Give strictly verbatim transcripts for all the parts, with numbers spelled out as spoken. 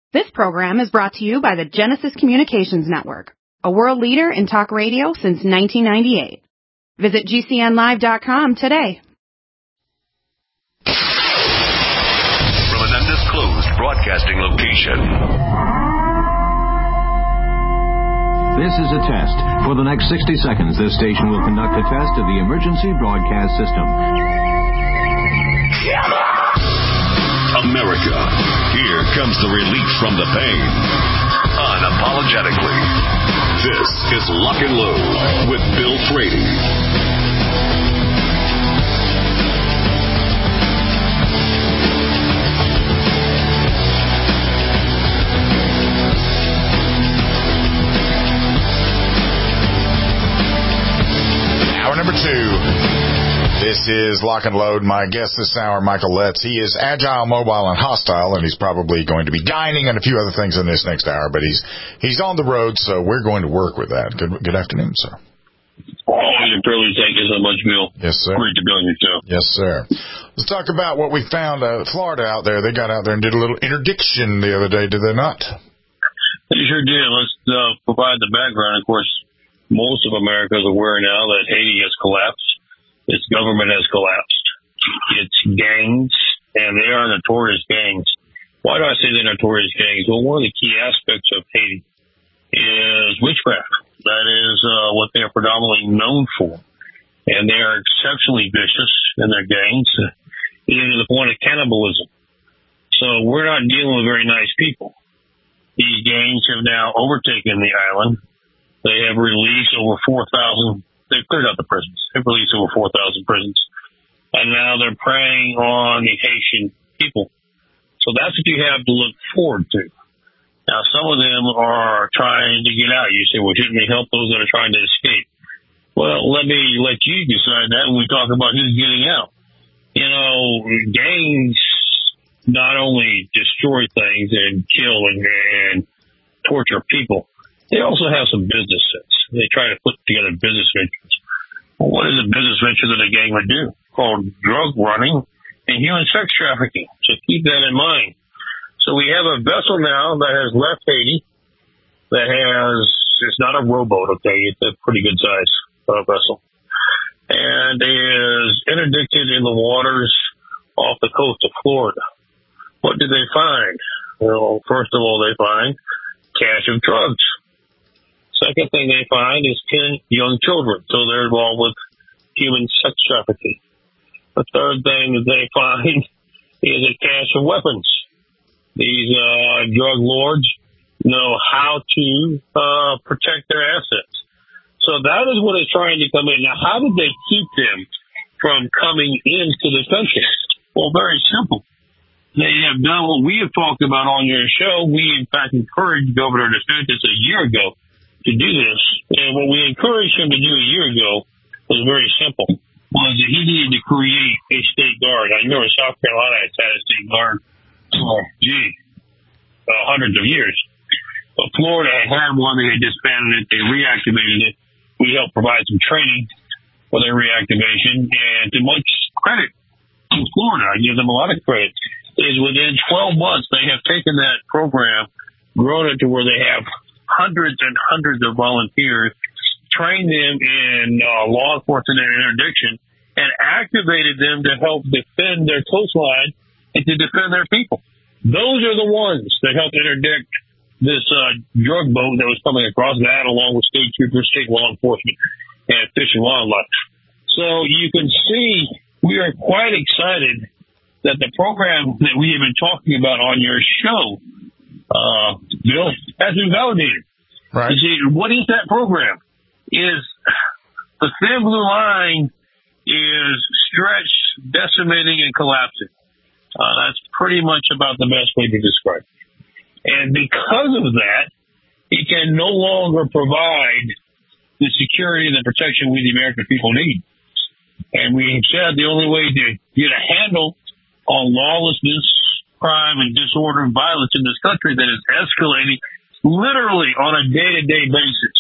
This program is brought to you by the Genesis Communications Network, a world leader in talk radio since nineteen ninety-eight. Visit G C N live dot com today. From an undisclosed broadcasting location. This is a test. For the next sixty seconds, this station will conduct a test of the emergency broadcast system. America, here comes the relief from the pain. Unapologetically. This is Lock and Load with Bill Frady. Hour number two. This is Lock and Load. My guest this hour, Michael Letts. He is agile, mobile, and hostile, and he's probably going to be dining and a few other things in this next hour, but he's he's on the road, so we're going to work with that. Good good afternoon, sir. Always a privilege. Thank you so much, Bill. Yes, sir. Great to be on your show. Yes, sir. Let's talk about what we found uh, Florida out there. They got out there and did a little interdiction the other day, did they not? They sure did. Let's uh, provide the background. Of course, most of America is aware now that Haiti has collapsed. Its government has collapsed. Its gangs, and they are notorious gangs. Why do I say they're notorious gangs? Well, one of the key aspects of Haiti is witchcraft. That is uh, what they are predominantly known for. And they are exceptionally vicious in their gangs, even to the point of cannibalism. So we're not dealing with very nice people. These gangs have now overtaken the island. They have released over four thousand. They've cleared out the prisons. They've released over four thousand prisons. And now they're preying on the Haitian people. So that's what you have to look forward to. Now, some of them are trying to get out. You say, well, shouldn't we help those that are trying to escape? Well, let me let you decide that when we talk about who's getting out. You know, gangs not only destroy things and kill and, and torture people, they also have some business sense. They try to put together business ventures. Well, what is a business venture that a gang would do? Called drug running and human sex trafficking. So keep that in mind. So we have a vessel now that has left Haiti that has, it's not a rowboat, okay? It's a pretty good size uh, vessel. And is interdicted in the waters off the coast of Florida. What did they find? Well, first of all, they find cache of drugs. Second thing they find is ten young children, so they're involved with human sex trafficking. The third thing that they find is a cache of weapons. These uh, drug lords know how to uh, protect their assets. So that is what is trying to come in. Now, how did they keep them from coming into the country? Well, very simple. They have done what we have talked about on your show. We, in fact, encouraged Governor DeSantis a year ago to do this. And what we encouraged him to do a year ago was very simple, was that he needed to create a state guard. I remember South Carolina has had a state guard for, gee, uh, hundreds of years. But Florida had had one. They had disbanded it. They reactivated it. We helped provide some training for their reactivation. And to much credit to Florida, I give them a lot of credit, is within twelve months they have taken that program, grown it to where they have hundreds and hundreds of volunteers, trained them in uh, law enforcement and interdiction, and activated them to help defend their coastline and to defend their people. Those are the ones that helped interdict this uh, drug boat that was coming across, that along with state troopers, state law enforcement, and Fish and Wildlife. So you can see we are quite excited that the program that we have been talking about on your show, Uh, Bill, has been validated. Right. You see, what is that program? Is the thin blue line is stretched, decimating, and collapsing. Uh, that's pretty much about the best way to describe it. And because of that, it can no longer provide the security and the protection we, the American people, need. And we said the only way to get a handle on lawlessness, crime, and disorder and violence in this country that is escalating literally on a day-to-day basis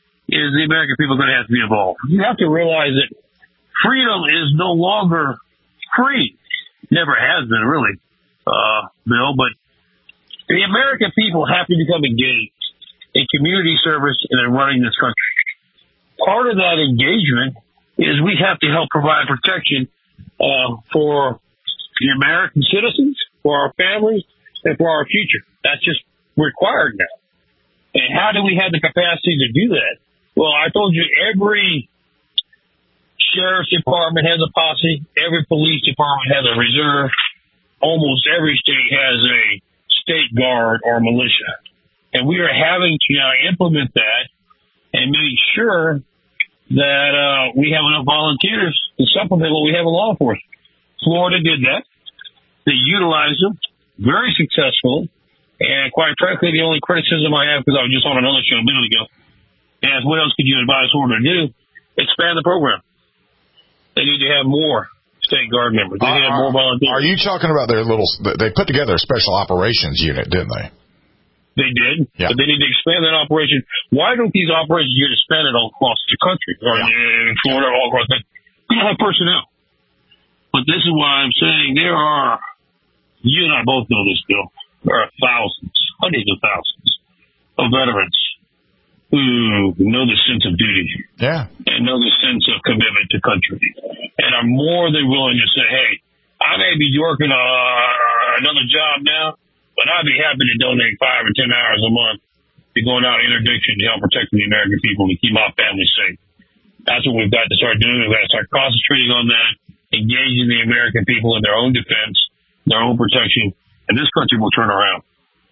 is the American people going to have to be involved. You have to realize that freedom is no longer free. Never has been, really, uh, Bill, but The American people have to become engaged in community service and in running this country. Part of that engagement is we have to help provide protection uh, for the American citizens, for our families, and for our future. That's just required now. And how do we have the capacity to do that? Well, I told you every sheriff's department has a posse. Every police department has a reserve. Almost every state has a state guard or militia. And we are having to now implement that and make sure that uh, we have enough volunteers to supplement what we have in law enforcement. Florida did that. They utilized them very successfully. And quite frankly, the only criticism I have, because I was just on another show a minute ago, is what else could you advise Florida to do? Expand the program. They need to have more state guard members. They need to have more volunteers. Are you talking about their little, they put together a special operations unit, didn't they? They did, yeah. But they need to expand that operation. Why don't these operations get expanded all across the country, or yeah. in Florida, all across the country? We don't have personnel. But this is why I'm saying there are, you and I both know this, Bill, there are thousands, hundreds of thousands of veterans who know the sense of duty. Yeah. And know the sense of commitment to country. And are more than willing to say, hey, I may be working uh, another job now, but I'd be happy to donate five or ten hours a month to going out interdiction to help protect the American people and keep my family safe. That's what we've got to start doing. We've got to start concentrating on that, engaging the American people in their own defense, their own protection, and this country will turn around.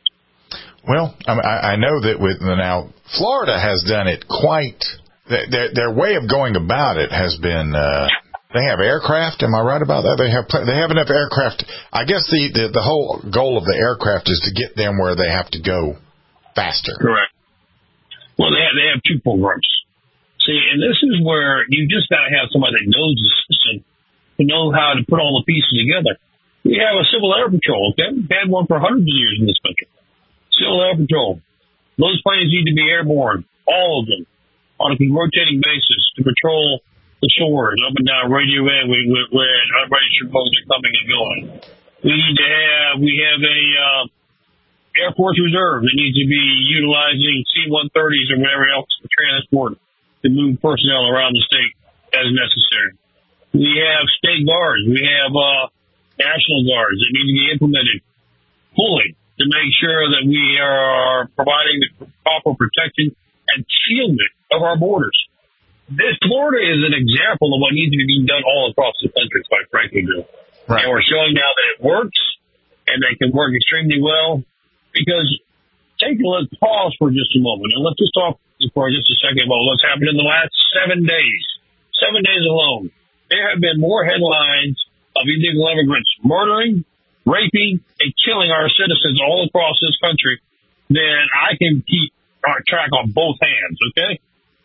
Well, I, I know that with now Florida has done it quite. Their, their way of going about it has been. Uh, they have aircraft. Am I right about that? They have they have enough aircraft. I guess the, the the whole goal of the aircraft is to get them where they have to go faster. Correct. Well, they have they have two programs. See, and this is where you just got to have somebody that knows the system to know how to put all the pieces together. We have a Civil Air Patrol. Okay, we've had one for hundreds of years in this country. Civil Air Patrol. Those planes need to be airborne, all of them, on a rotating basis to patrol the shores up and down Radio End when unregistered boats are coming and going. We need to have, we have a uh, Air Force Reserve that needs to be utilizing C one thirties or whatever else to transport, to move personnel around the state as necessary. We have state guards. We have uh, National Guards that need to be implemented fully to make sure that we are providing the proper protection and shielding of our borders. This Florida is an example of what needs to be being done all across the country, quite frankly, Bill. Right. And we're showing now that it works, and they can work extremely well. Because take a look, pause for just a moment, and let's just talk for just a second about what's happened in the last seven days. Seven days alone, there have been more headlines of illegal immigrants murdering, raping, and killing our citizens all across this country than I can keep track on both hands, okay?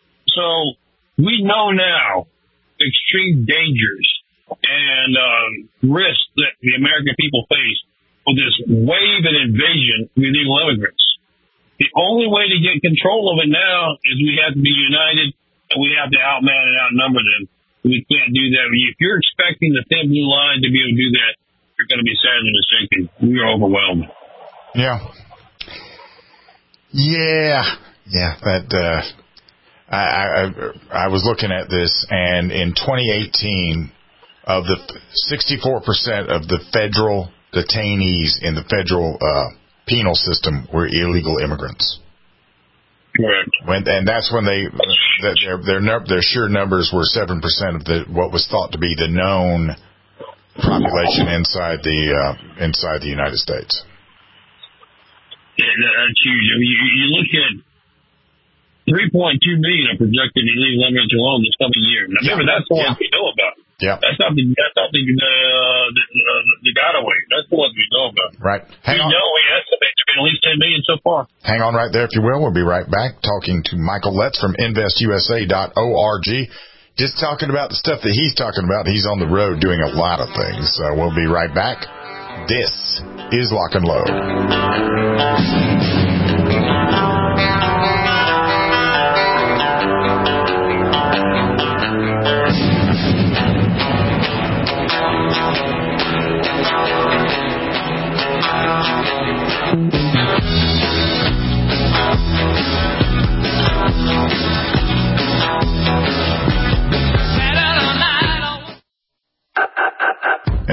So we know now the extreme dangers and um, risks that the American people face with this wave and invasion of illegal immigrants. The only way to get control of it now is we have to be united, and we have to outman and outnumber them. We can't do that. If you're expecting the thin blue line to be able to do that, you're going to be sadly mistaken. We are overwhelmed. Yeah. Yeah. Yeah. That, uh, I, I, I was looking at this, and in twenty eighteen, of the sixty-four percent of the federal detainees in the federal uh, penal system were illegal immigrants. Correct. When, and that's when they, their, their, their sure numbers were seven percent of the, what was thought to be the known population inside the, uh, inside the United States. Yeah, that's huge. I mean, you, you look at three point two million are projected illegal immigrants alone this coming year. Now, remember, that's the ones we know about. Yeah. That's not the, that's not the, uh, the, uh, the Godaway. That's the ones we know about. Right. Hang we on. know we estimate to be at least ten million so far. Hang on right there, if you will. We'll be right back talking to Michael Letts from invest U S A dot org. Just talking about the stuff that he's talking about. He's on the road doing a lot of things. So we'll be right back. This is Lock and Load.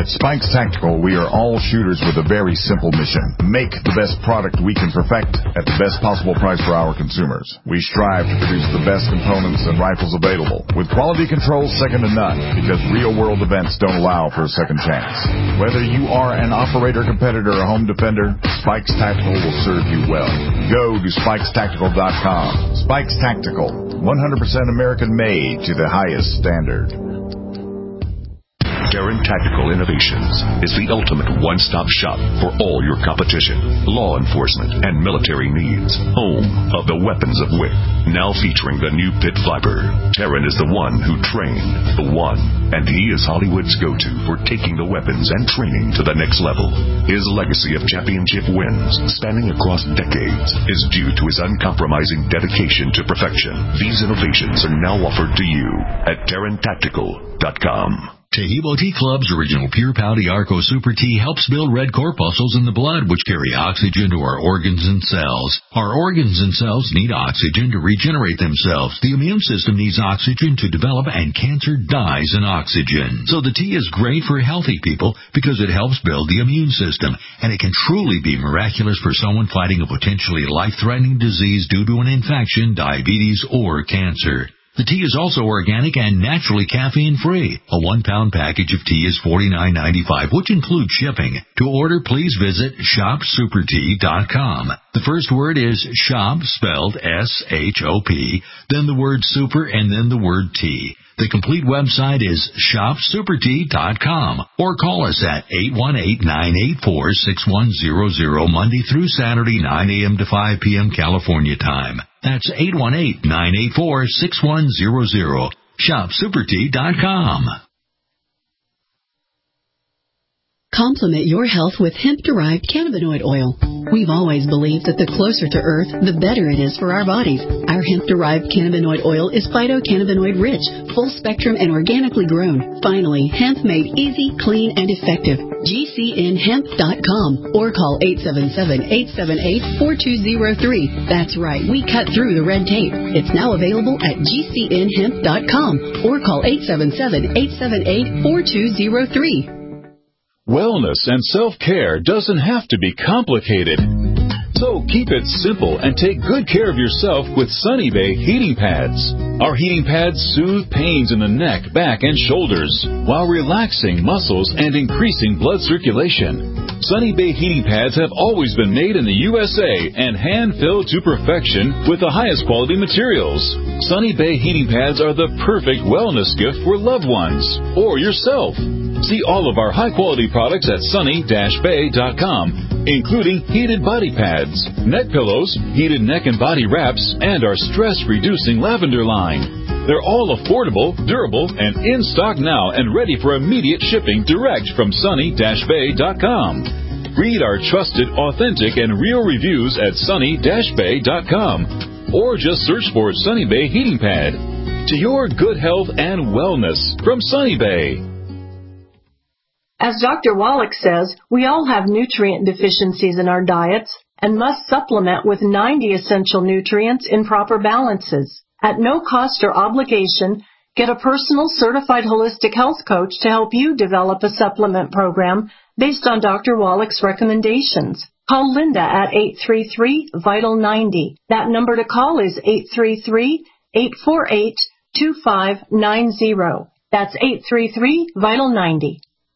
At Spikes Tactical, we are all shooters with a very simple mission. Make the best product we can perfect at the best possible price for our consumers. We strive to produce the best components and rifles available, with quality control second to none, because real-world events don't allow for a second chance. Whether you are an operator, competitor, or home defender, Spikes Tactical will serve you well. Go to spikes tactical dot com. Spikes Tactical, one hundred percent American-made to the highest standard. Terran Tactical Innovations is the ultimate one-stop shop for all your competition, law enforcement, and military needs. Home of the weapons of W I C. Now featuring the new Pit Viper. Terran is the one who trained the one, and he is Hollywood's go-to for taking the weapons and training to the next level. His legacy of championship wins, spanning across decades, is due to his uncompromising dedication to perfection. These innovations are now offered to you at Terran Tactical dot com. Taheebo Tea Club's original Pure Pouty Arco Super Tea helps build red corpuscles in the blood, which carry oxygen to our organs and cells. Our organs and cells need oxygen to regenerate themselves. The immune system needs oxygen to develop, and cancer dies in oxygen. So the tea is great for healthy people because it helps build the immune system, and it can truly be miraculous for someone fighting a potentially life-threatening disease due to an infection, diabetes, or cancer. The tea is also organic and naturally caffeine-free. A one-pound package of tea is forty-nine ninety-five, which includes shipping. To order, please visit shop super tea dot com. The first word is shop, spelled S H O P, then the word super, and then the word tea. The complete website is shop super tea dot com, or call us at eight one eight, nine eight four, six one zero zero Monday through Saturday, nine a.m. to five p.m. California time. That's eight one eight, nine eight four, six one zero zero. shop super tea dot com. Complement your health with hemp-derived cannabinoid oil. We've always believed that the closer to Earth, the better it is for our bodies. Our hemp-derived cannabinoid oil is phytocannabinoid-rich, full-spectrum, and organically grown. Finally, hemp made easy, clean, and effective. G C N hemp dot com or call eight seven seven, eight seven eight, four two zero three. That's right, we cut through the red tape. It's now available at G C N hemp dot com or call eight seven seven, eight seven eight, four two zero three. Wellness and self-care doesn't have to be complicated. So keep it simple and take good care of yourself with Sunny Bay heating pads. Our heating pads soothe pains in the neck, back, and shoulders while relaxing muscles and increasing blood circulation. Sunny Bay heating pads have always been made in the U S A and hand-filled to perfection with the highest quality materials. Sunny Bay heating pads are the perfect wellness gift for loved ones or yourself. See all of our high-quality products at sunny dash bay dot com, including heated body pads, neck pillows, heated neck and body wraps, and our stress-reducing lavender line. They're all affordable, durable, and in stock now and ready for immediate shipping direct from sunny dash bay dot com. Read our trusted, authentic, and real reviews at sunny dash bay dot com or just search for Sunny Bay Heating Pad. To your good health and wellness from Sunny Bay. As Doctor Wallach says, we all have nutrient deficiencies in our diets and must supplement with ninety essential nutrients in proper balances. At no cost or obligation, get a personal certified holistic health coach to help you develop a supplement program based on Doctor Wallach's recommendations. Call Linda at eight three three, vital ninety. That number to call is eight three three, eight four eight, two five nine zero. That's eight three three, vital ninety.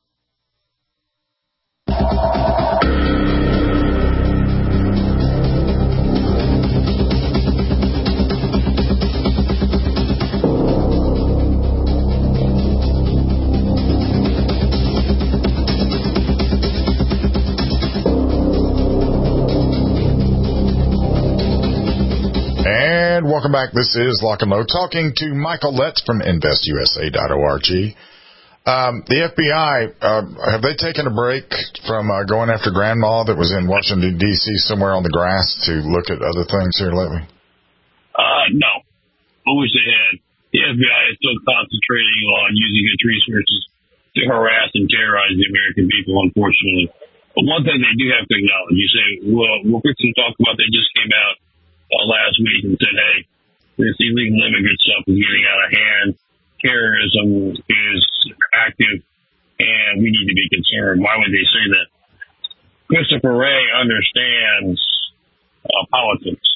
And welcome back. This is Lock and Load, talking to Michael Letts from invest U S A dot org. Um, the F B I, uh, have they taken a break from uh, going after Grandma that was in Washington, D C, somewhere on the grass to look at other things here lately? Uh, no. I wish they had. The F B I is still concentrating on using its resources to harass and terrorize the American people, unfortunately. But one thing they do have to acknowledge, you say, well, we'll quick to talk about, they just came out uh, last week and said, hey, this illegal immigrant stuff is getting out of hand. Terrorism is active, and we need to be or why would they say that? Christopher Wray understands uh, politics.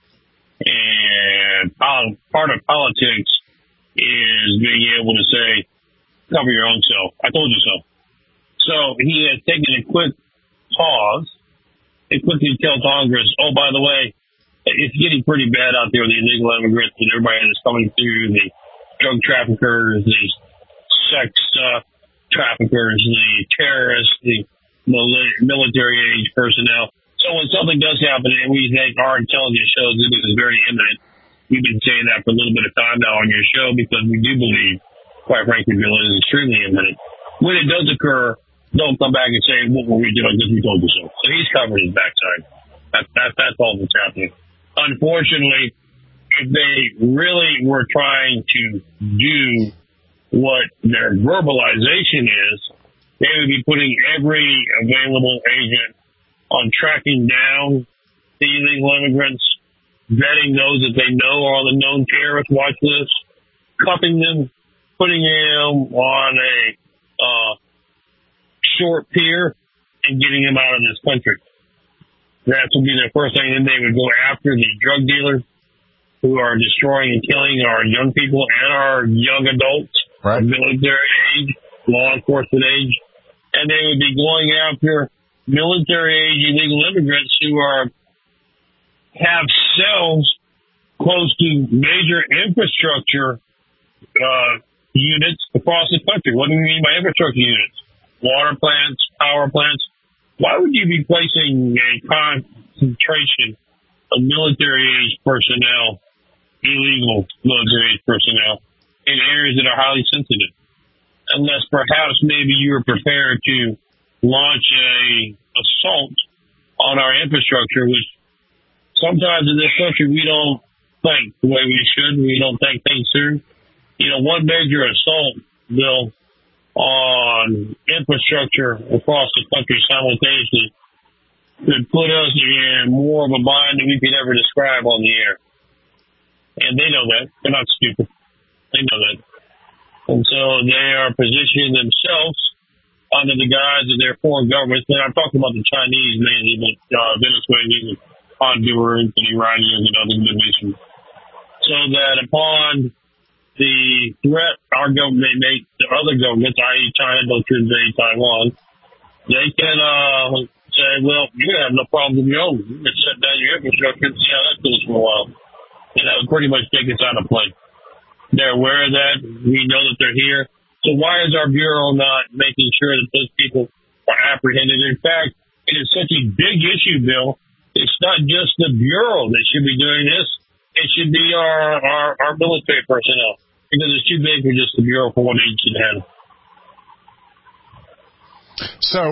And part of politics is being able to say, cover your own self. I told you so. So he has taken a quick pause and quickly tell Congress, oh, by the way, it's getting pretty bad out there with the illegal immigrants and everybody that's coming through, the drug traffickers, the sex uh, traffickers, the terrorists, the military age personnel. So when something does happen and we think our intelligence shows that it is very imminent, we've been saying that for a little bit of time now on your show because we do believe, quite frankly, Bill, it is extremely imminent. When it does occur, don't come back and say, what were we doing because we told you so. So he's covered his backside. That, that, that's all that's happening. Unfortunately, if they really were trying to do what their verbalization is, they would be putting every available agent on tracking down the illegal immigrants, vetting those that they know are on the known terrorist watch list, cuffing them, putting them on a uh, short pier, and getting them out of this country. That would be their first thing. Then they would go after the drug dealers who are destroying and killing our young people and our young adults, right. Military age, law enforcement age. And they would be going after military age illegal immigrants who are have cells close to major infrastructure uh, units across the country. What do we mean by infrastructure units? Water plants, power plants. Why would you be placing a concentration of military age personnel, illegal military age personnel, in areas that are highly sensitive? Unless perhaps maybe you were prepared to launch a assault on our infrastructure, which sometimes in this country we don't think the way we should. We don't think things through. You know, one major assault, Bill, on infrastructure across the country simultaneously could put us in more of a bind than we could ever describe on the air. And they know that. They're not stupid. They know that. And so they are positioning themselves under the guise of their foreign governments. And I'm talking about the Chinese mainly, but uh, Venezuelans and Hondurans and Iranians and other nations. So that upon the threat our government makes to other governments, that is. China, don't you invade Taiwan, they can uh, say, well, you have no problem of your own. You can shut down your infrastructure and see how that goes for a while. And that would pretty much take us out of play. They're aware of that. We know that they're here. So why is our Bureau not making sure that those people are apprehended? In fact, it is such a big issue, Bill. It's not just the Bureau that should be doing this. It should be our, our, our military personnel because it's too big for just the Bureau for what it should handle. So,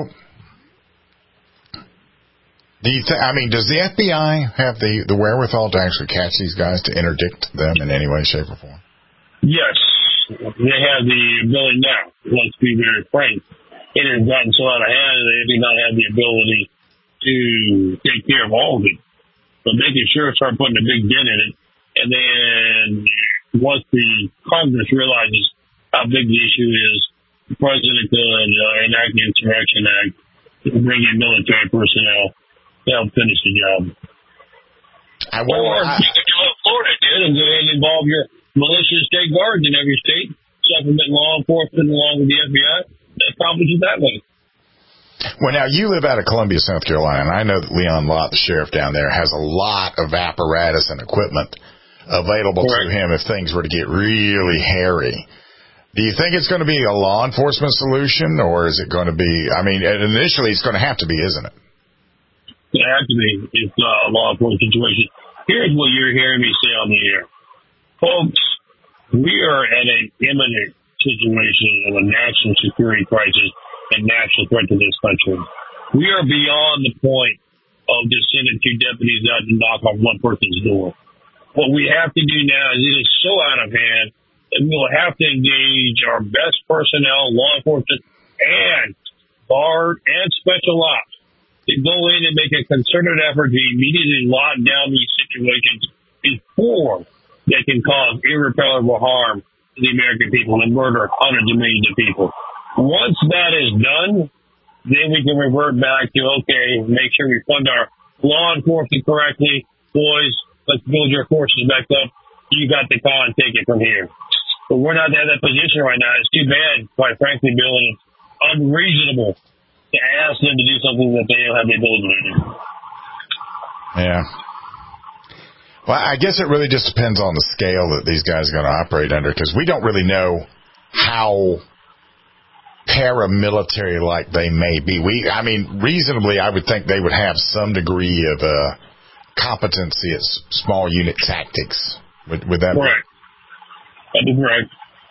do you th- I mean, does the F B I have the, the wherewithal to actually catch these guys, to interdict them in any way, shape, or form? Yes, they have the ability now. Let's be very frank. It has gotten so out of hand that they do not have the ability to take care of all of it. But making sure start putting a big dent in it. And then once the Congress realizes how big the issue is, the president could uh, enact the Insurrection Act, bring in military personnel to help finish the job. I will, or I, you could do what Florida did and go ahead and involve your militia state guards in every state, supplement law enforcement along with the F B I. They accomplish it that way. Well, now, you live out of Columbia, South Carolina, and I know that Leon Lott, the sheriff down there, has a lot of apparatus and equipment available Correct. to him if things were to get really hairy. Do you think it's going to be a law enforcement solution, or is it going to be, I mean, initially it's going to have to be, isn't it? It has to be. It's a law enforcement situation. Here's what you're hearing me say on the air. Folks, we are at an imminent situation of a national security crisis and national threat to this country. We are beyond the point of just sending two deputies out to knock on one person's door. What we have to do now is it is so out of hand that we will have to engage our best personnel, law enforcement, and guard and special ops to go in and make a concerted effort to immediately lock down these situations before they can cause irreparable harm to the American people and murder hundreds of millions of people. Once that is done, then we can revert back to, okay, make sure we fund our law enforcement correctly. Boys, let's build your forces back up. You got the call and take it from here. But we're not in that position right now. It's too bad, quite frankly, Bill, and it's unreasonable to ask them to do something that they don't have the ability to do. Yeah. Well, I guess it really just depends on the scale that these guys are going to operate under, because we don't really know how paramilitary-like they may be. We, I mean, reasonably, I would think they would have some degree of uh, competency at small unit tactics. Would, would that right. be? That is right.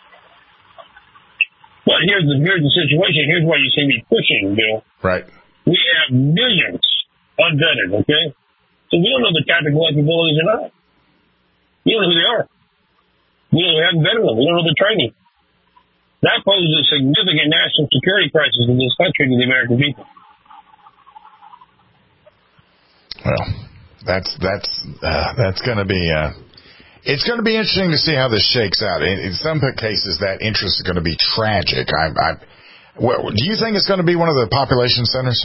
But here's the here's the situation. Here's why you see me pushing, Bill. Right. We have millions unvetted, okay? So we don't know the tactical capabilities or not. We don't know who they are. We, don't, we haven't vetted them. We don't know the training. That poses a significant national security crisis in this country to the American people. Well, that's that's uh, that's going to be. Uh, It's going to be interesting to see how this shakes out. In, in some cases, that interest is going to be tragic. I, I, well, do you think it's going to be one of the population centers?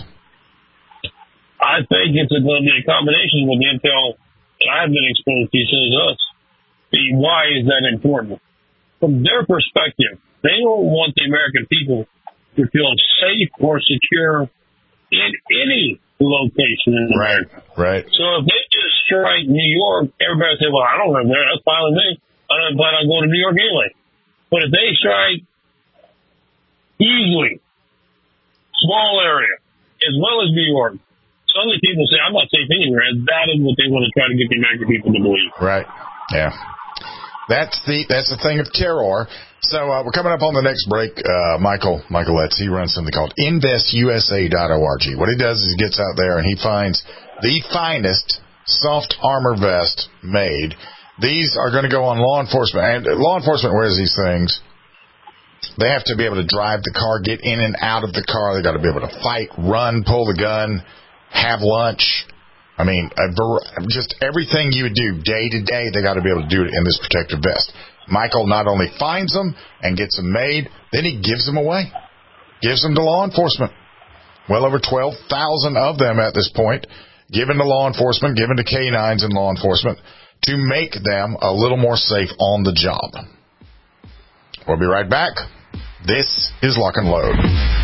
I think it's going to be a combination with the intel that I've been exposed to, so is us. Why is that important? From their perspective, they don't want the American people to feel safe or secure in any location in America. Right, right. So if they just strike New York, everybody say, well, I don't live there. That's fine with me. I don't plan on going to New York anyway. But if they strike easily, small area, as well as New York, suddenly people say, I'm not safe anywhere. And that is what they want to try to get the American people to believe. Right. Yeah. That's the that's the thing of terror. So uh, we're coming up on the next break. Uh, Michael Michael Letts, he runs something called invest U S A dot org. What he does is he gets out there and he finds the finest soft armor vest made. These are going to go on law enforcement. And law enforcement wears these things. They have to be able to drive the car, get in and out of the car. They got to be able to fight, run, pull the gun, have lunch. I mean, a ver- just everything you would do day to day, they got to be able to do it in this protective vest. Michael not only finds them and gets them made, then he gives them away, gives them to law enforcement. Well over twelve thousand of them at this point, given to law enforcement, given to K nines in law enforcement, to make them a little more safe on the job. We'll be right back. This is Lock and Load.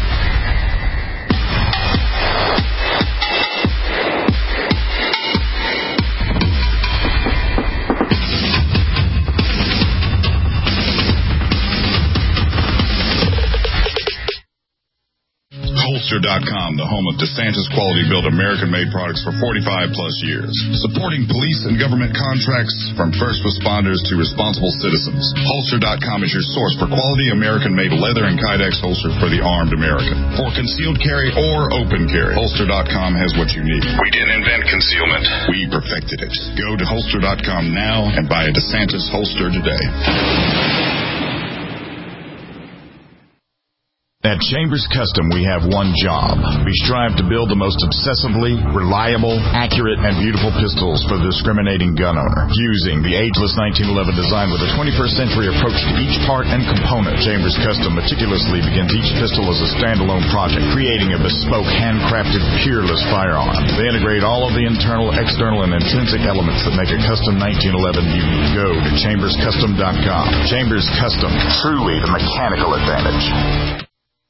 Holster dot com, the home of DeSantis Quality Built American-made products for forty-five plus years. Supporting police and government contracts from first responders to responsible citizens. Holster dot com is your source for quality American-made leather and Kydex holsters for the armed American. For concealed carry or open carry, Holster dot com has what you need. We didn't invent concealment. We perfected it. Go to Holster dot com now and buy a DeSantis holster today. At Chambers Custom, we have one job. We strive to build the most obsessively reliable, accurate, and beautiful pistols for the discriminating gun owner. Using the ageless nineteen eleven design with a twenty-first century approach to each part and component, Chambers Custom meticulously begins each pistol as a standalone project, creating a bespoke, handcrafted, peerless firearm. They integrate all of the internal, external, and intrinsic elements that make a custom nineteen eleven unique. Go to Chambers Custom dot com. Chambers Custom, truly the mechanical advantage.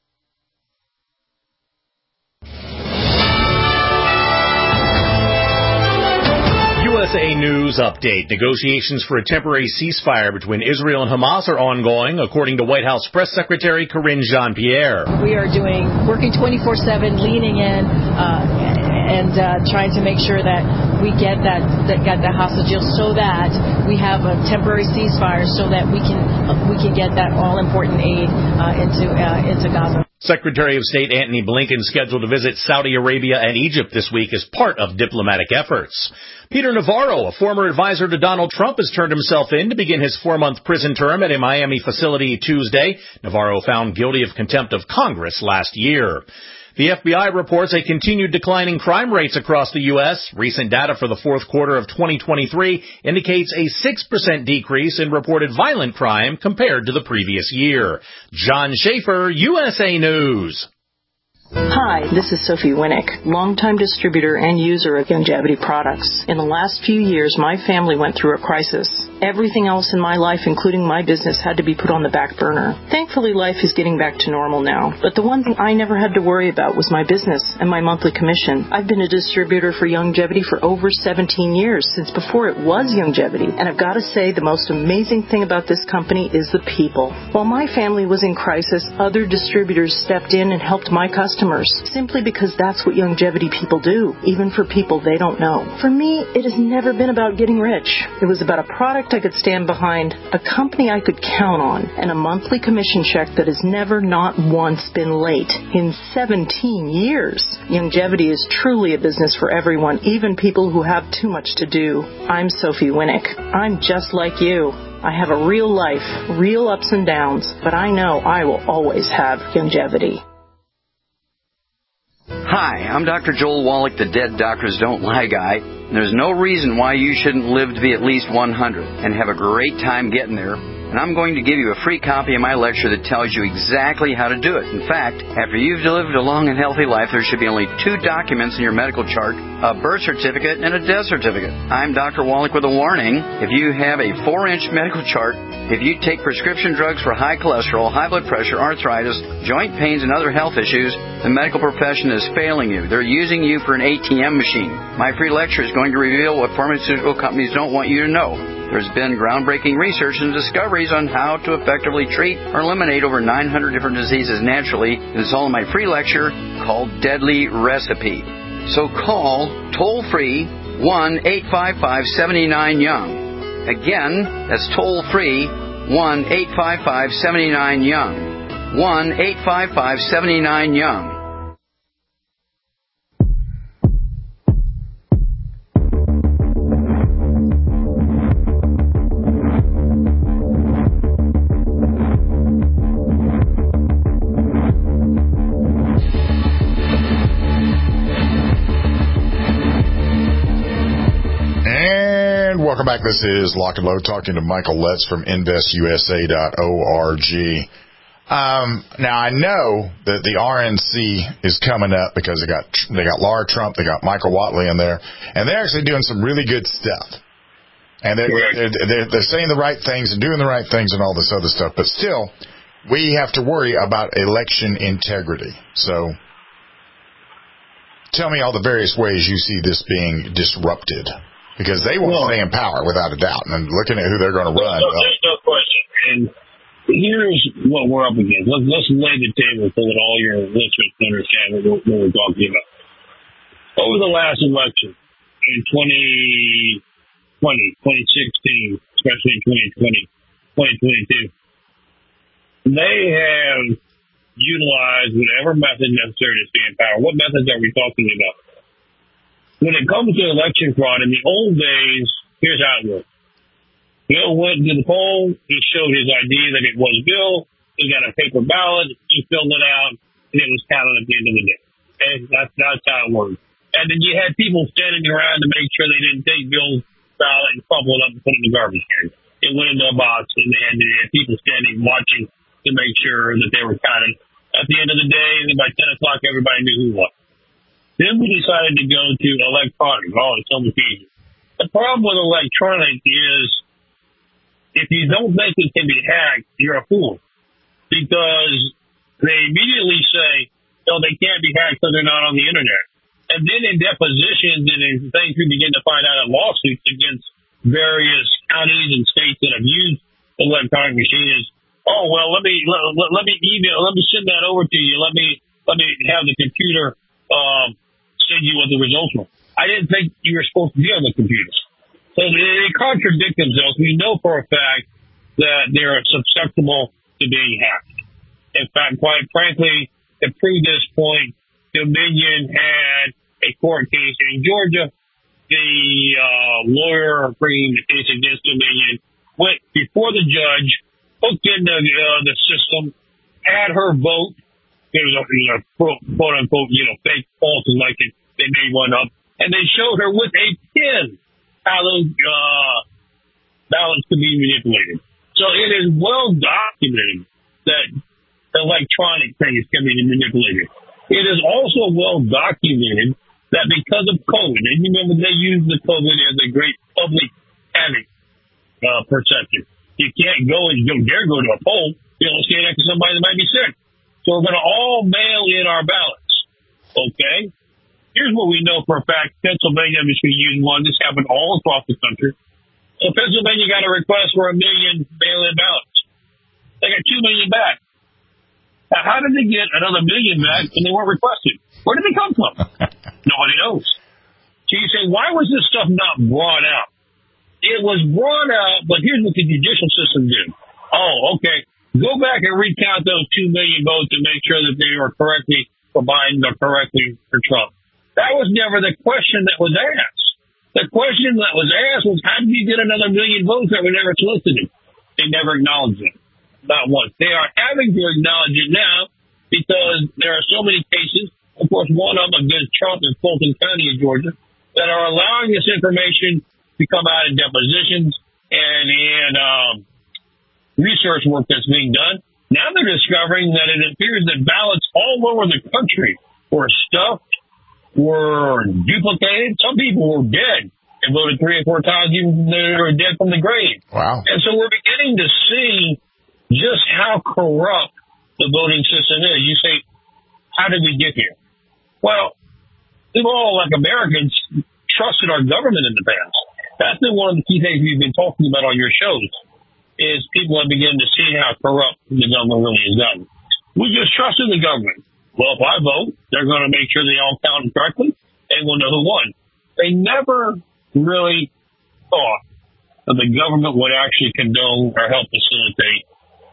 U S A News Update. Negotiations for a temporary ceasefire between Israel and Hamas are ongoing, according to White House Press Secretary Karine Jean-Pierre. We are doing, working twenty-four seven, leaning in, uh, and uh, trying to make sure that we get that, that got the hostages so that we have a temporary ceasefire so that we can uh, we can get that all-important aid uh, into uh, into Gaza. Secretary of State Antony Blinken scheduled to visit Saudi Arabia and Egypt this week as part of diplomatic efforts. Peter Navarro, a former advisor to Donald Trump, has turned himself in to begin his four-month prison term at a Miami facility Tuesday. Navarro found guilty of contempt of Congress last year. The F B I reports a continued decline in crime rates across the U S. Recent data for the fourth quarter of twenty twenty-three indicates a six percent decrease in reported violent crime compared to the previous year. John Schaefer, U S A News. Hi, this is Sophie Winnick, longtime distributor and user of Youngevity products. In the last few years, my family went through a crisis. Everything else in my life, including my business, had to be put on the back burner. Thankfully, life is getting back to normal now. But the one thing I never had to worry about was my business and my monthly commission. I've been a distributor for Youngevity for over seventeen years, since before it was Youngevity. And I've got to say, the most amazing thing about this company is the people. While my family was in crisis, other distributors stepped in and helped my customers, simply because that's what Youngevity people do, even for people they don't know. For me, it has never been about getting rich. It was about a product I could stand behind, a company I could count on, and a monthly commission check that has never, not once, been late in seventeen years. Youngevity is truly a business for everyone, even people who have too much to do. I'm Sophie Winnick. I'm just like you. I have a real life, real ups and downs, but I know I will always have Youngevity. Hi, I'm Doctor Joel Wallach, the Dead Doctors Don't Lie guy. There's no reason why you shouldn't live to be at least one hundred and have a great time getting there. And I'm going to give you a free copy of my lecture that tells you exactly how to do it. In fact, after you've lived a long and healthy life, there should be only two documents in your medical chart, a birth certificate and a death certificate. I'm Doctor Wallach with a warning. If you have a four-inch medical chart, if you take prescription drugs for high cholesterol, high blood pressure, arthritis, joint pains, and other health issues, the medical profession is failing you. They're using you for an A T M machine. My free lecture is going to reveal what pharmaceutical companies don't want you to know. There's been groundbreaking research and discoveries on how to effectively treat or eliminate over nine hundred different diseases naturally. It's all in my free lecture called Deadly Recipe. So call toll-free one eight five five, seven nine, young. Again, that's toll-free one eight five five, seven nine, young. one eight five five, seven nine, young. Welcome back. This is Lock and Load, talking to Michael Letts from invest U S A dot org. Um, now, I know that the R N C is coming up because they got they got Laura Trump, they got Michael Whatley in there, and they're actually doing some really good stuff. And they're, they're, they're, they're saying the right things and doing the right things and all this other stuff. But still, we have to worry about election integrity. So tell me all the various ways you see this being disrupted. Because they will well, stay in power without a doubt. And looking at who they're going to run. No, there's no question. And here's what we're up against. Let's, let's lay the table so that all your listeners can understand what we're, what we're talking about. Over the last election, in twenty twenty, twenty sixteen, especially in twenty twenty, twenty twenty-two, they have utilized whatever method necessary to stay in power. What methods are we talking about? When it comes to election fraud, in the old days, here's how it worked. Bill went to the poll. He showed his I D that it was Bill. He got a paper ballot. He filled it out, and it was counted at the end of the day. And that's, that's how it worked. And then you had people standing around to make sure they didn't take Bill's ballot and crumple it up and put it in the garbage can. It went into a box, and they had, they had people standing watching to make sure that they were counted. At the end of the day, by ten o'clock, everybody knew who won. Then we decided to go to electronic. Oh, it's so much easier. The problem with electronic is if you don't think it can be hacked, you're a fool. Because they immediately say, no, they can't be hacked because they're not on the Internet. And then in depositions and in things we begin to find out in lawsuits against various counties and states that have used electronic machines, oh, well, let me let, let me email, let me send that over to you. Let me let me have the computer um, send you what the results were. I didn't think you were supposed to be on the computer. So they, they contradict themselves. We know for a fact that they're susceptible to being hacked. In fact, quite frankly, to prove this point, Dominion had a court case in Georgia. The uh, lawyer bringing the case against Dominion went before the judge, hooked into uh, the system, had her vote. There was a, you know, quote unquote, you know, fake false election. They made one up, and they showed her with a pin how those uh, ballots could be manipulated. So it is well documented that electronic things can be manipulated. It is also well documented that because of COVID, and you remember they used the COVID as a great public panic uh, perception. You can't go and you don't dare go to a poll. You don't stand next to somebody that might be sick. So we're going to all mail in our ballots. Okay? Here's what we know for a fact. Pennsylvania, I'm just going to use one. This happened all across the country. So Pennsylvania got a request for a million mail-in ballots. They got two million back. Now, how did they get another million back when they weren't requested? Where did they come from? Nobody knows. So you say, why was this stuff not brought out? It was brought out, but here's what the judicial system did. Oh, okay. Go back and recount those two million votes and make sure that they were correctly for Biden or correctly for Trump. That was never the question that was asked. The question that was asked was, how did you get another million votes that were never solicited? They never acknowledged it. Not once. They are having to acknowledge it now because there are so many cases, of course, one of them against Trump in Fulton County in Georgia, that are allowing this information to come out in depositions and in um, research work that's being done. Now they're discovering that it appears that ballots all over the country were stuffed, were duplicated. Some people were dead and voted three or four times, even though they were dead from the grave. Wow. And so we're beginning to see just how corrupt the voting system is. You say, how did we get here? Well, we've all, like Americans, trusted our government in the past. That's been one of the key things we've been talking about on your shows, is people have begun to see how corrupt the government really has gotten. We just trusted the government. Well, if I vote, they're going to make sure they all count correctly, and we'll know who won. They never really thought that the government would actually condone or help facilitate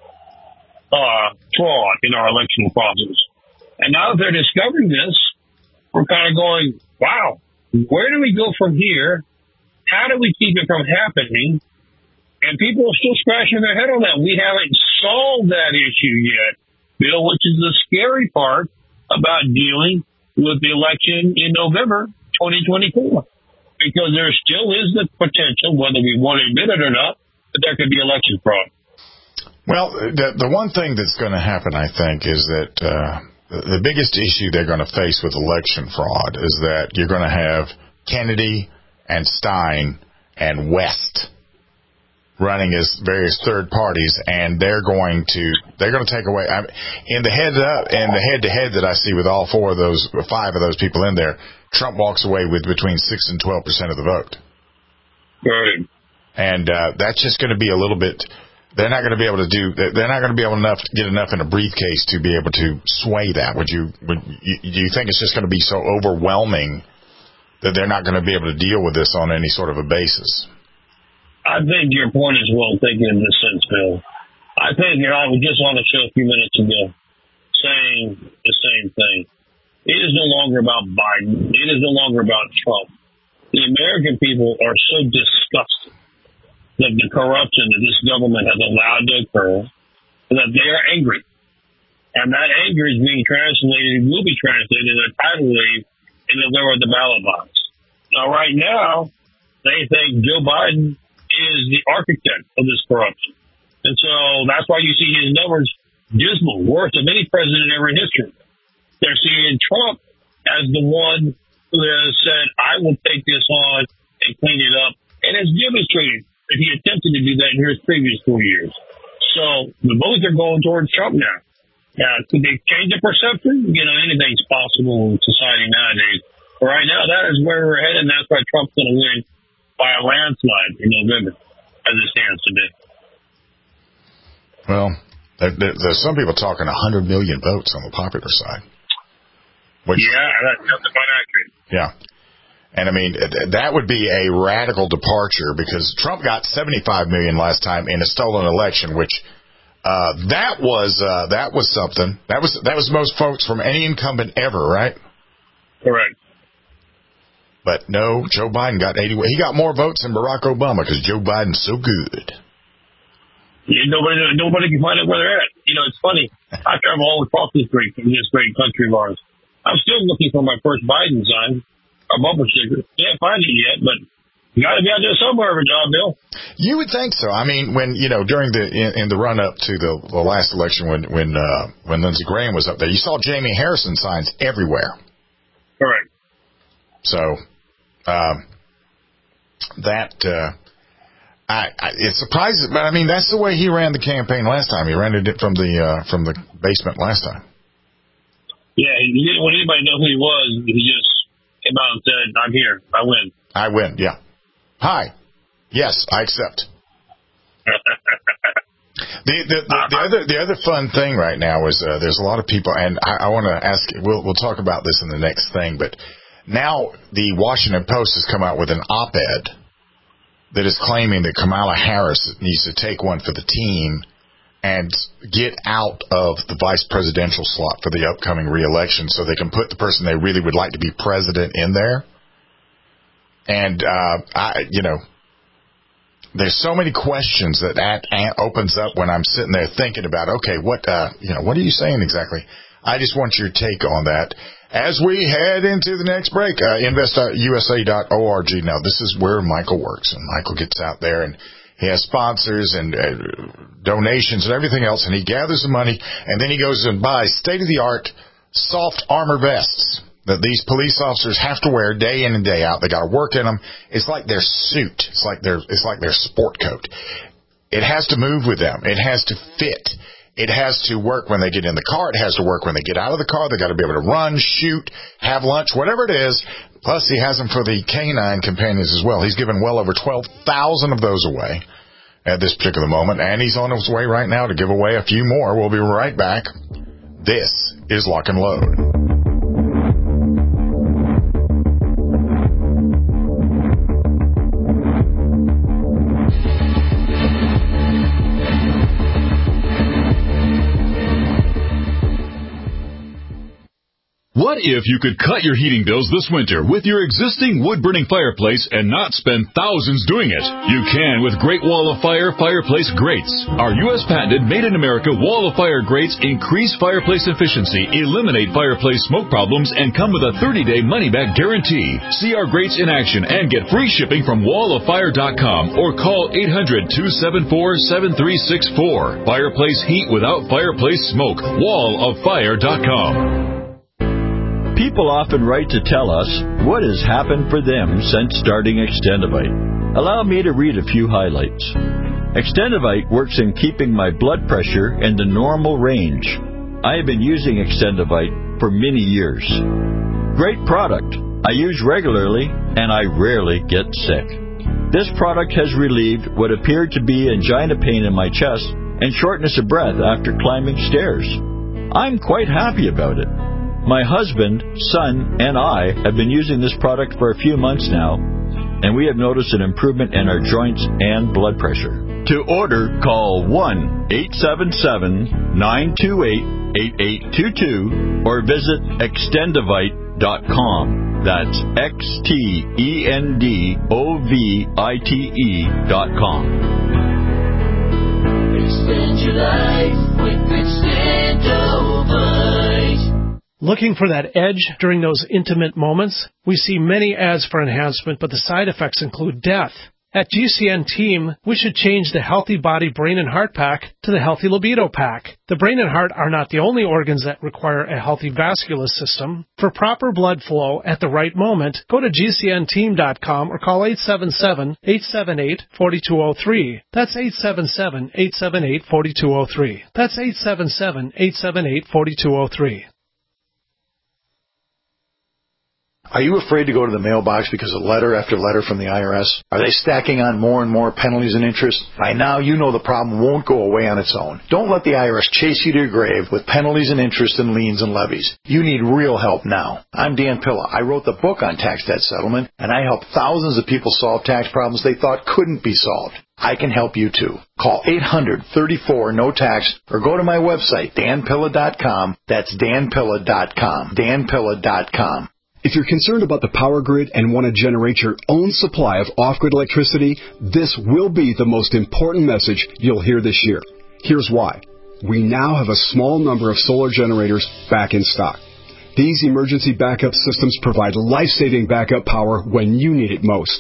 uh, fraud in our election process. And now that they're discovering this, we're kind of going, wow, where do we go from here? How do we keep it from happening? And people are still scratching their head on that. We haven't solved that issue yet, Bill, which is the scary part about dealing with the election in November twenty twenty-four. Because there still is the potential, whether we want to admit it or not, that there could be election fraud. Well, the, the one thing that's going to happen, I think, is that uh, the biggest issue they're going to face with election fraud is that you're going to have Kennedy and Stein and West running as various third parties, and they're going to they're going to take away I mean, in the head up and the head to head that I see with all four of those, five of those people in there. Trump walks away with between six and twelve percent of the vote. Right. And uh, that's just going to be a little bit. They're not going to be able to do. They're not going to be able enough to get enough in a briefcase to be able to sway that. Would you? Would you, do you think it's just going to be so overwhelming that they're not going to be able to deal with this on any sort of a basis? I think your point is well taken in this sense, Bill. I think, you know, I was just on a show a few minutes ago saying the same thing. It is no longer about Biden. It is no longer about Trump. The American people are so disgusted that the corruption that this government has allowed to occur, that they are angry. And that anger is being translated, will be translated in a tidal wave in November at the ballot box. Now, right now, they think Joe Biden is the architect of this corruption. And so that's why you see his numbers dismal, worse than any president ever in history. They're seeing Trump as the one who has said, I will take this on and clean it up, and has demonstrated that he attempted to do that in his previous four years. So the votes are going towards Trump now. Now, could they change the perception? You know, anything's possible in society nowadays. But right now, that is where we're headed, and that's why Trump's going to win by a landslide in November, as it stands today. Well, there, there, there's some people talking one hundred million votes on the popular side. Which, yeah, that's, that's about accurate. Yeah. And, I mean, that would be a radical departure because Trump got seventy-five million last time in a stolen election, which uh, that was uh, that was something. That was that was most votes from any incumbent ever, right? Correct. But no, Joe Biden got eighty. He got more votes than Barack Obama because Joe Biden's so good. Yeah, nobody nobody can find out where they're at. You know, it's funny. I travel all across this great this great country of ours. I'm still looking for my first Biden sign. A bumper sticker. Can't find it yet, but You got to be out there somewhere of a job, Bill. You would think so. I mean, when you know during the in, in the run up to the, the last election, when when uh, when Lindsey Graham was up there, you saw Jamie Harrison signs everywhere. Correct. So um, that uh, I, I it surprises, but I mean that's the way he ran the campaign last time. He ran it from the uh, from the basement last time. Yeah, he didn't want anybody to know who he was. He just came out and said, "I'm here. I win. I win." Yeah. Hi. Yes, I accept. the, the, the, the other the other fun thing right now is uh, there's a lot of people, and I, I want to ask. We'll we'll talk about this in the next thing, but now the Washington Post has come out with an op-ed that is claiming that Kamala Harris needs to take one for the team and get out of the vice presidential slot for the upcoming re-election, so they can put the person they really would like to be president in there. And, uh, I, you know, there's so many questions that that opens up when I'm sitting there thinking about, okay, what, uh, you know, what are you saying exactly? I just want your take on that. As we head into the next break, uh, invest dot U S A dot org. Now, this is where Michael works, and Michael gets out there and he has sponsors and uh, donations and everything else, and he gathers the money, and then he goes and buys state-of-the-art soft armor vests that these police officers have to wear day in and day out. They got to work in them. It's like their suit. It's like their it's like their sport coat. It has to move with them. It has to fit. It has to work when they get in the car. It has to work when they get out of the car. They got to be able to run, shoot, have lunch, whatever it is. Plus, he has them for the canine companions as well. He's given well over twelve thousand of those away at this particular moment, and he's on his way right now to give away a few more. We'll be right back. This is Lock and Load. What if you could cut your heating bills this winter with your existing wood-burning fireplace and not spend thousands doing it? You can with Great Wall of Fire Fireplace Grates. Our U S patented made-in-America Wall of Fire grates increase fireplace efficiency, eliminate fireplace smoke problems, and come with a thirty-day money-back guarantee. See our grates in action and get free shipping from wall of fire dot com or call eight hundred, two seven four, seven three six four. Fireplace heat without fireplace smoke. wall of fire dot com. People often write to tell us what has happened for them since starting Extendivite. Allow me to read a few highlights. Extendivite works in keeping my blood pressure in the normal range. I have been using Extendivite for many years. Great product. I use regularly and I rarely get sick. This product has relieved what appeared to be angina pain in my chest and shortness of breath after climbing stairs. I'm quite happy about it. My husband, son, and I have been using this product for a few months now, and we have noticed an improvement in our joints and blood pressure. To order, call one eight seven seven, nine two eight, eight eight two two or visit extendivite dot com. That's X T E N D O V I T E dot com. Extend your life with Extendivite. Looking for that edge during those intimate moments? We see many ads for enhancement, but the side effects include death. At G C N Team, we should change the Healthy Body Brain and Heart Pack to the Healthy Libido Pack. The brain and heart are not the only organs that require a healthy vascular system. For proper blood flow at the right moment, go to G C N team dot com or call eight seven seven, eight seven eight, four two zero three. That's eight seven seven, eight seven eight, four two zero three. That's eight seven seven, eight seven eight, four two zero three. Are you afraid to go to the mailbox because of letter after letter from the I R S? Are they stacking on more and more penalties and interest? By now, you know the problem won't go away on its own. Don't let the I R S chase you to your grave with penalties and interest and liens and levies. You need real help now. I'm Dan Pilla. I wrote the book on tax debt settlement, and I helped thousands of people solve tax problems they thought couldn't be solved. I can help you too. Call eight hundred, thirty-four, no tax or go to my website, dan pilla dot com. That's dan pilla dot com. dan pilla dot com. If you're concerned about the power grid and want to generate your own supply of off-grid electricity, this will be the most important message you'll hear this year. Here's why. We now have a small number of solar generators back in stock. These emergency backup systems provide life-saving backup power when you need it most.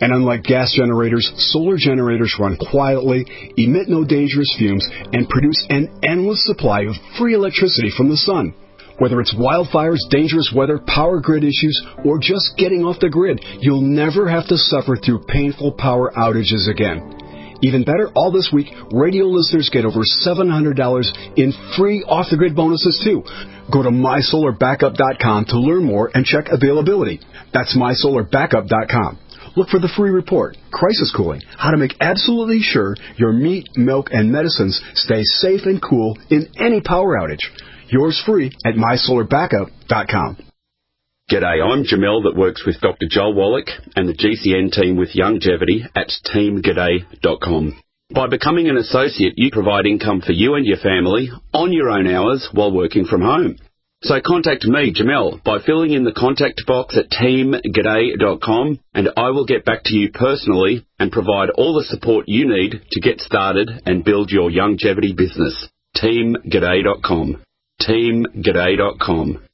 And unlike gas generators, solar generators run quietly, emit no dangerous fumes, and produce an endless supply of free electricity from the sun. Whether it's wildfires, dangerous weather, power grid issues, or just getting off the grid, you'll never have to suffer through painful power outages again. Even better, all this week, radio listeners get over seven hundred dollars in free off-the-grid bonuses, too. Go to my solar backup dot com to learn more and check availability. That's my solar backup dot com. Look for the free report, Crisis Cooling, how to make absolutely sure your meat, milk, and medicines stay safe and cool in any power outage. Yours free at my solar backup dot com. G'day, I'm Jamel that works with Doctor Joel Wallach and the G C N team with Longevity at team g'day dot com. By becoming an associate, you provide income for you and your family on your own hours while working from home. So contact me, Jamel, by filling in the contact box at team g'day dot com, and I will get back to you personally and provide all the support you need to get started and build your longevity business. team g'day dot com. team g'day dot com.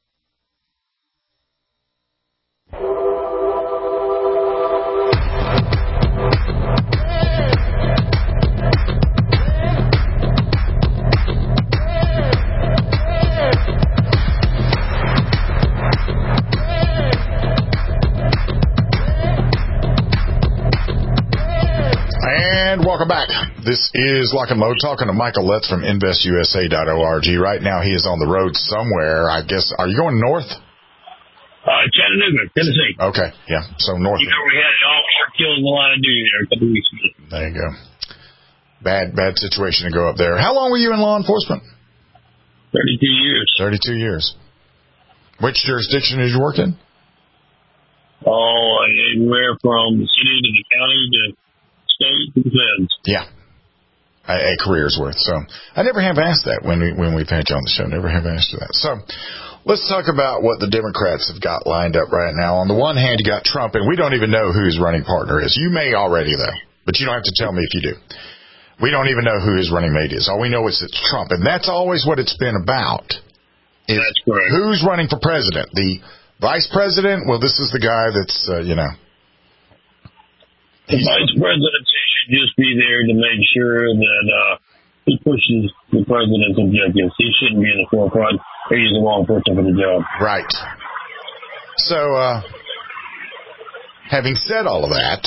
And welcome back. This is Lock and Load, talking to Michael Letts from invest u s a dot org. Right now he is on the road somewhere. I guess, are you going north? Uh, Chattanooga, Tennessee. Okay, yeah, so north. You know, we had an officer killed in the line of duty there a couple of weeks ago. There you go. Bad, bad situation to go up there. How long were you in law enforcement? thirty-two years. thirty-two years. Which jurisdiction did you work in? Oh, anywhere from the city to the county to state to the feds. Yeah. A, a career's worth. So I never have asked that when, we, when we've had you on the show. Never have asked you that. So let's talk about what the Democrats have got lined up right now. On the one hand, you got Trump, and we don't even know who his running partner is. You may already, though, but you don't have to tell me if you do. We don't even know who his running mate is. All we know is it's Trump, and that's always what it's been about. Is that's correct. Who's running for president? The vice president? Well, this is the guy that's, uh, you know. The vice presidency should just be there to make sure that uh, he pushes the president's objectives. He shouldn't be in the forefront. He's the wrong person for the job. Right. So, uh, having said all of that,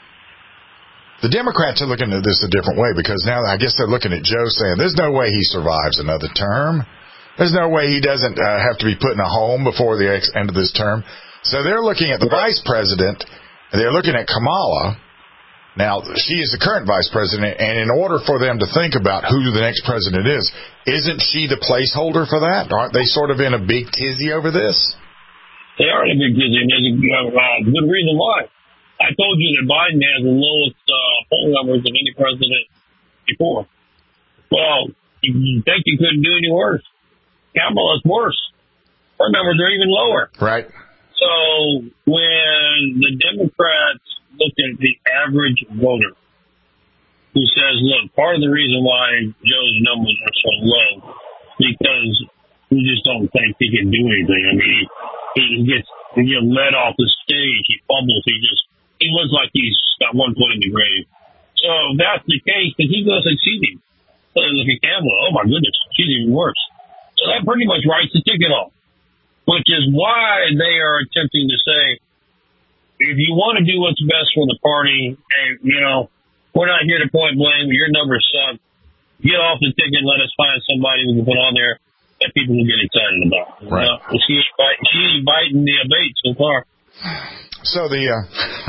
the Democrats are looking at this a different way, because now I guess they're looking at Joe saying there's no way he survives another term. There's no way he doesn't uh, have to be put in a home before the ex- end of this term. So they're looking at the vice president, and they're looking at Kamala. Now, she is the current vice president, and in order for them to think about who the next president is, isn't she the placeholder for that? Aren't they sort of in a big tizzy over this? They are in a big tizzy, and there's a uh, good reason why. I told you that Biden has the lowest uh, poll numbers of any president before. Well, you think you couldn't do any worse. Kamala's worse. Her numbers are even lower. Right. So when the Democrats look at the average voter who says, look, part of the reason why Joe's numbers are so low because we just don't think he can do anything. I mean, he, he gets he gets led off the stage. He fumbles. He just he looks like he's got one foot in the grave. So if that's the case, then he's going to succeed him. So look at Kamala. Oh, my goodness. She's even worse. So that pretty much writes the ticket off, which is why they are attempting to say, if you want to do what's best for the party, and, you know, we're not here to point blame. Your numbers suck. Get off the ticket and let us find somebody we can put on there that people will get excited about. Right. You know, she, she ain't biting the bait so far. So the, uh,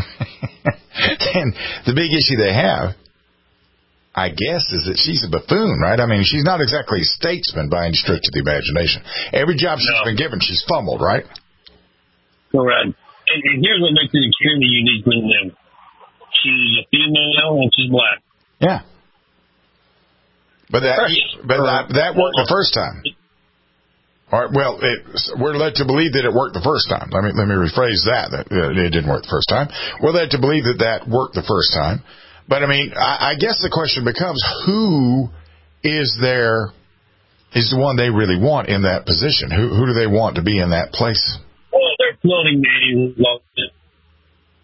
and the big issue they have, I guess, is that she's a buffoon, right? I mean, she's not exactly a statesman by any stretch of the imagination. Every job she's no. been given, she's fumbled, right? Correct. And, and here's what makes it extremely unique with them. She's a female and she's black. Yeah. But that, but that, that worked the first time. All right, well, it, we're led to believe that it worked the first time. Let me let me rephrase that. That uh, it didn't work the first time. We're led to believe that that worked the first time. But I mean, I, I guess the question becomes, who is there is the one they really want in that position? Who who do they want to be in that place? Well, they're floating names.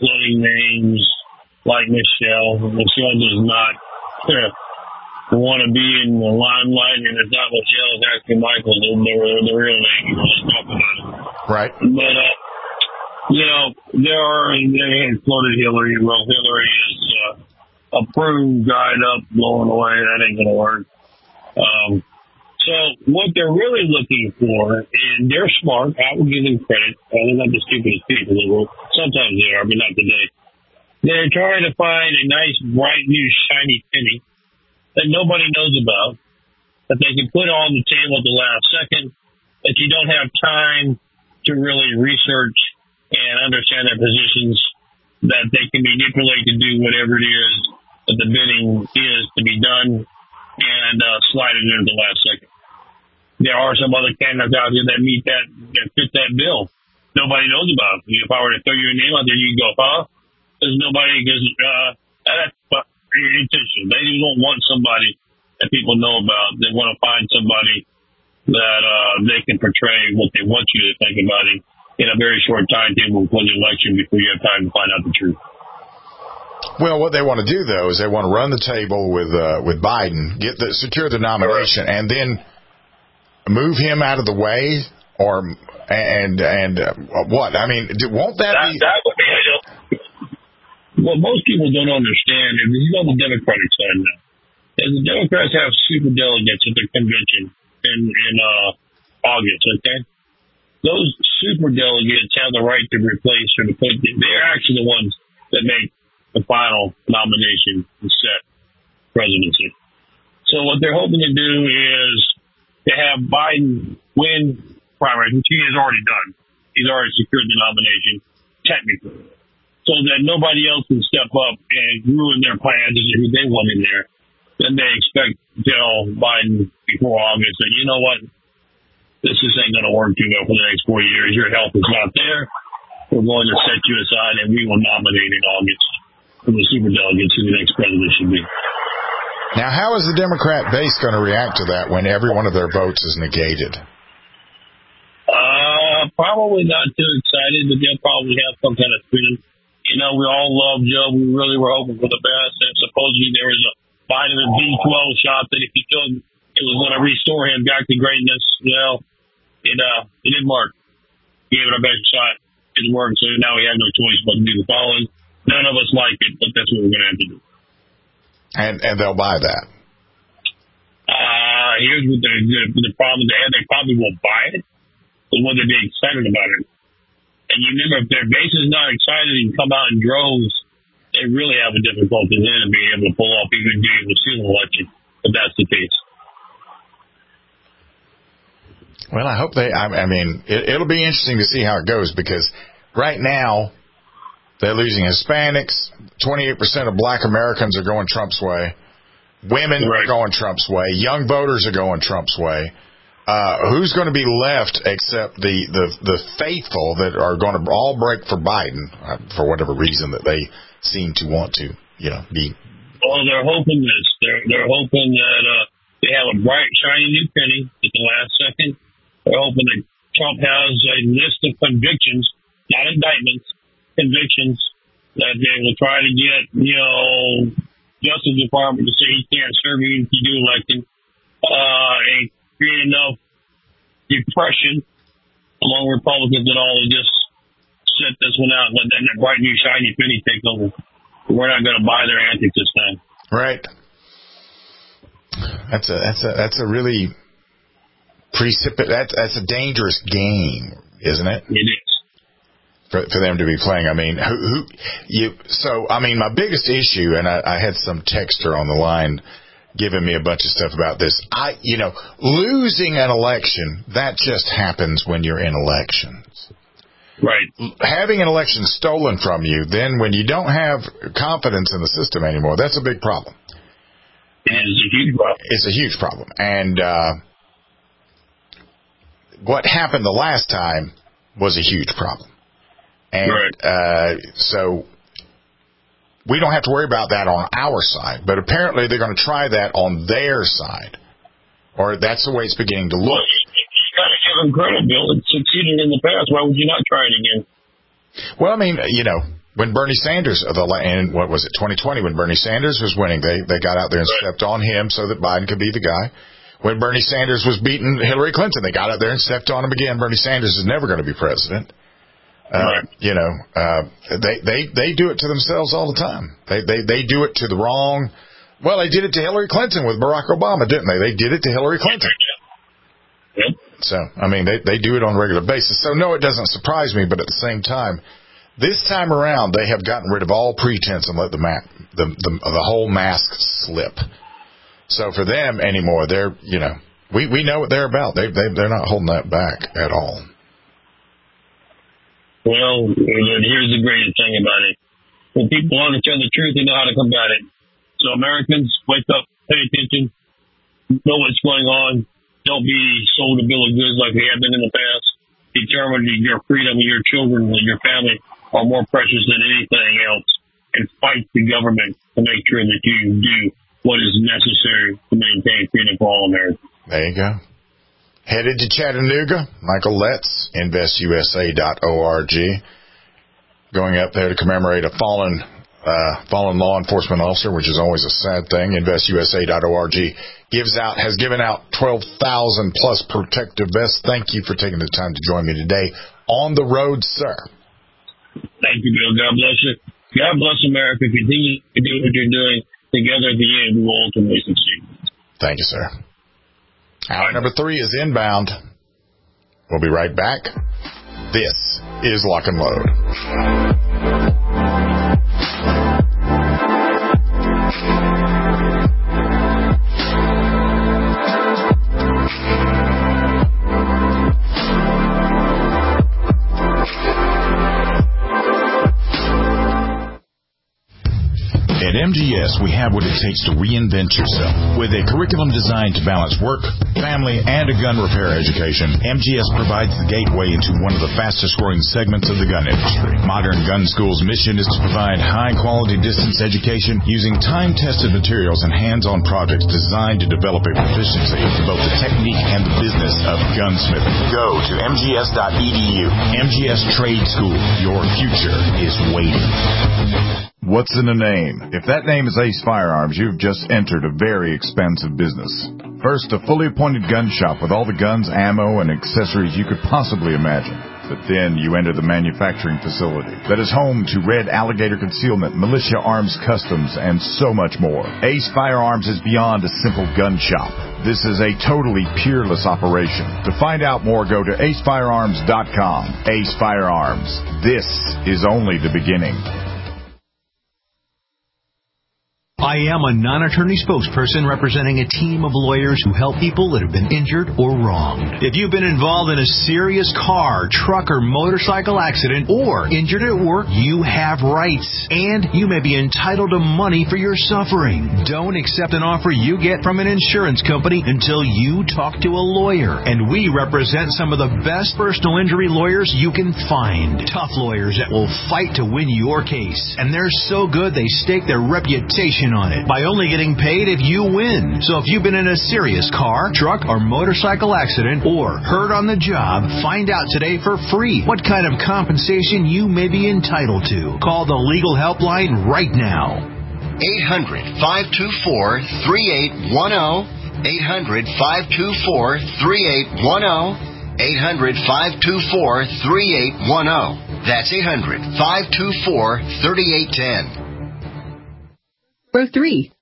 including names like Michelle. Michelle does not want to be in the limelight, and it's not Michelle, it's actually Michael, the, the, the real name. You just talk about it. Right. But, uh, you know, there are, they floated Hillary. Well, Hillary is uh, approved, dried up, blowing away. That ain't going to work. Um, so what they're really looking for, and they're smart, I will give them credit. Well, they're not the stupidest people in the world. Sometimes they are, but not today. They're trying to find a nice, bright, new, shiny penny that nobody knows about, that they can put on the table at the last second, that you don't have time to really research and understand their positions, that they can manipulate to do whatever it is that the bidding is to be done, and uh, slide it in at the last second. There are some other candidates out here that meet that, that fit that bill. Nobody knows about it. If I were to throw your name out there, you'd go, huh? There's nobody, because uh, that's intentional. They just don't want somebody that people know about. They want to find somebody that uh, they can portray what they want you to think about it in a very short timetable before the election, before you have time to find out the truth. Well, what they want to do, though, is they want to run the table with uh, with Biden, get the secure the nomination, and then move him out of the way, or and and uh, what? I mean, won't that, that be? That would be What most people don't understand is you know the Democratic side now. And the Democrats have super delegates at their convention in in uh, August. Okay, those super delegates have the right to replace or to put. They're actually the ones that make the final nomination and set presidency. So what they're hoping to do is to have Biden win primaries, which he has already done. He's already secured the nomination technically, so that nobody else can step up and ruin their plans and who they want in there. Then they expect to tell Biden before August that, you know what, this just ain't going to work too well for the next four years. Your health is not there. We're going to set you aside, and we will nominate in August from the superdelegates who the next president should be. Now, how is the Democrat base going to react to that when every one of their votes is negated? Uh, probably not too excited, but they'll probably have some kind of feeling. You know, we all love Joe. We really were hoping for the best. And supposedly there was a vitamin B twelve shot that if he took, it was going to restore him back to greatness. Well, it uh, it didn't work. He gave it our best shot. It didn't work, so now we have no choice but to do the following. None of us like it, but that's what we're going to have to do. And and they'll buy that. Uh, here's what the, the, the problem they have. They probably will buy it, but will they be excited about it? And you remember, if their base is not excited and come out in droves, they really have a difficulty then in being able to pull off even being able to steal an election, if that's the case. Well, I hope they, I, I mean, it, it'll be interesting to see how it goes, because right now they're losing Hispanics. twenty-eight percent of black Americans are going Trump's way. Women right. are going Trump's way. Young voters are going Trump's way. Uh, who's going to be left except the, the, the faithful that are going to all break for Biden uh, for whatever reason that they seem to want to, you know, be. Well, they're hoping this. They're, they're hoping that uh, they have a bright, shiny new penny at the last second. They're hoping that Trump has a list of convictions, not indictments, convictions that they will try to get, you know, Justice Department to say he can't serve you if you do elect him, uh, and create enough depression among Republicans and all to just sit this one out and let that bright new shiny penny take over. We're not going to buy their antics this time. Right. That's a that's a that's a really precipit. That's that's a dangerous game, isn't it? It is. For, for them to be playing. I mean, who, who you? So, I mean, my biggest issue, and I, I had some texter on the line giving me a bunch of stuff about this. I, you know, losing an election, that just happens when you're in elections. Right. Having an election stolen from you, then when you don't have confidence in the system anymore, that's a big problem. It is a huge problem. It's a huge problem. And uh, what happened the last time was a huge problem. And right. uh, so we don't have to worry about that on our side. But apparently they're going to try that on their side. Or that's the way it's beginning to look. Well, you got to give them credit, Bill. It succeeded in the past. Why would you not try it again? Well, I mean, you know, When Bernie Sanders, and what was it, twenty twenty, when Bernie Sanders was winning, they, they got out there and stepped on him so that Biden could be the guy. When Bernie Sanders was beating Hillary Clinton, they got out there and stepped on him again. Bernie Sanders is never going to be president. Uh, you know, uh, they, they, they do it to themselves all the time. They, they, they do it to the wrong. Well, they did it to Hillary Clinton with Barack Obama, didn't they? They did it to Hillary Clinton. Yep. So, I mean, they, they do it on a regular basis. So, no, it doesn't surprise me, but at the same time, this time around, they have gotten rid of all pretense and let the, ma- the, the, the whole mask slip. So, for them anymore, they're, you know, we, we know what they're about. They, they, they're not holding that back at all. Well, here's the greatest thing about it. When people understand the truth, they know how to combat it. So Americans, wake up, pay attention, know what's going on. Don't be sold a bill of goods like we have been in the past. Determine that your freedom, your children, and your family are more precious than anything else. And fight the government to make sure that you do what is necessary to maintain freedom for all Americans. There you go. Headed to Chattanooga, Michael Letts, invest U S A dot org, going up there to commemorate a fallen uh, fallen law enforcement officer, which is always a sad thing. invest U S A dot org gives out has given out twelve thousand plus protective vests. Thank you for taking the time to join me today on the road, sir. Thank you, Bill. God bless you. God bless America. Continue to do what you're doing. Together at the end, we will ultimately succeed. Thank you, sir. Hour number three is inbound. We'll be right back. This is Lock and Load. At M G S, we have what it takes to reinvent yourself. With a curriculum designed to balance work, family, and a gun repair education, M G S provides the gateway into one of the fastest-growing segments of the gun industry. Modern Gun School's mission is to provide high-quality distance education using time-tested materials and hands-on projects designed to develop a proficiency in both the technique and the business of gunsmithing. Go to M G S dot E D U. M G S Trade School. Your future is waiting. What's in a name? If that name is Ace Firearms, you've just entered a very expensive business. First, a fully appointed gun shop with all the guns, ammo, and accessories you could possibly imagine. But then you enter the manufacturing facility that is home to Red Alligator Concealment, Militia Arms Customs, and so much more. Ace Firearms is beyond a simple gun shop. This is a totally peerless operation. To find out more, go to ace firearms dot com. Ace Firearms. This is only the beginning. I am a non-attorney spokesperson representing a team of lawyers who help people that have been injured or wronged. If you've been involved in a serious car, truck, or motorcycle accident or injured at work, you have rights, and you may be entitled to money for your suffering. Don't accept an offer you get from an insurance company until you talk to a lawyer, and we represent some of the best personal injury lawyers you can find. Tough lawyers that will fight to win your case, and they're so good they stake their reputation on it by only getting paid if you win. So if you've been in a serious car, truck, or motorcycle accident or hurt on the job, find out today for free what kind of compensation you may be entitled to. Call the legal helpline right now. eight hundred, five two four, three eight one zero. eight hundred, five two four, three eight one zero. eight hundred, five two four, three eight one zero. That's eight hundred, five two four, three eight one zero. Row three.